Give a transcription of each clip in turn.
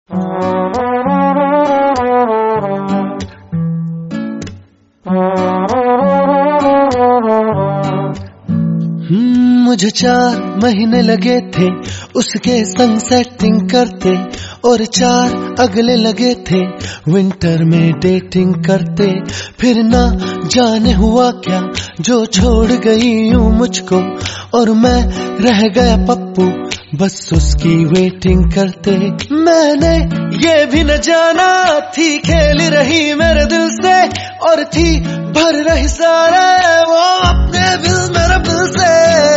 मुझे 4 महीने लगे थे उसके संग सेटिंग करते, और 4 अगले लगे थे विंटर में डेटिंग करते। फिर ना जाने हुआ क्या जो छोड़ गई यूं मुझको, और मैं रह गया पप्पू बस उसकी वेटिंग करते। मैंने ये भी न जाना थी खेल रही मेरे दिल से, और थी भर रही सारे वो अपने बिल मेरे बिल से।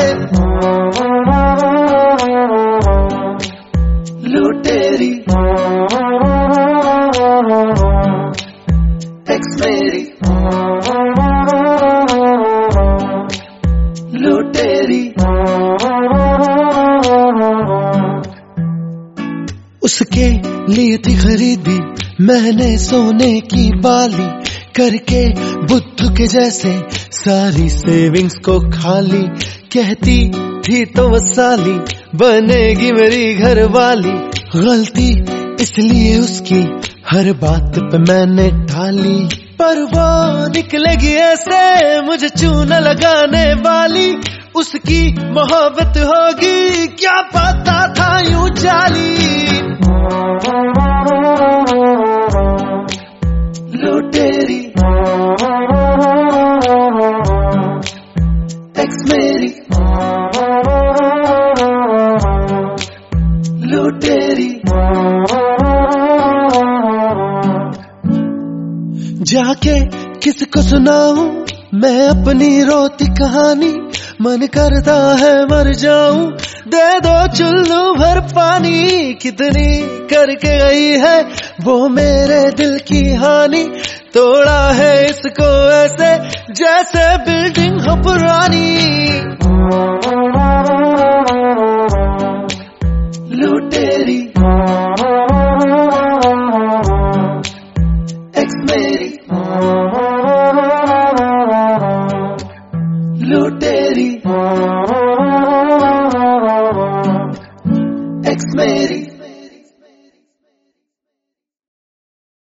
लुटेरी एक्स मेरी, लुटेरी। उसके लिए थी खरीदी मैंने सोने की बाली, करके बुद्ध के जैसे सारी सेविंग्स को खाली। कहती थी तो वो साली बनेगी मेरी घर वाली, गलती इसलिए उसकी हर बात पे मैंने ढाली। पर वो निकलेगी ऐसे मुझे चूना लगाने वाली, उसकी मोहब्बत होगी क्या पता था यूं जाली। लुटेरी एक्स मेरी, लुटेरी। जाके किसको सुनाऊं मैं अपनी रोती कहानी, मन करता है मर जाऊं दे दो चुल्लू भर पानी। कितनी करके गई है वो मेरे दिल की हानि, तोड़ा है इसको ऐसे जैसे बिल्डिंग हो पुरानी। लुटेरी एक्स मेरी, लुटेरी एक्स मेरी।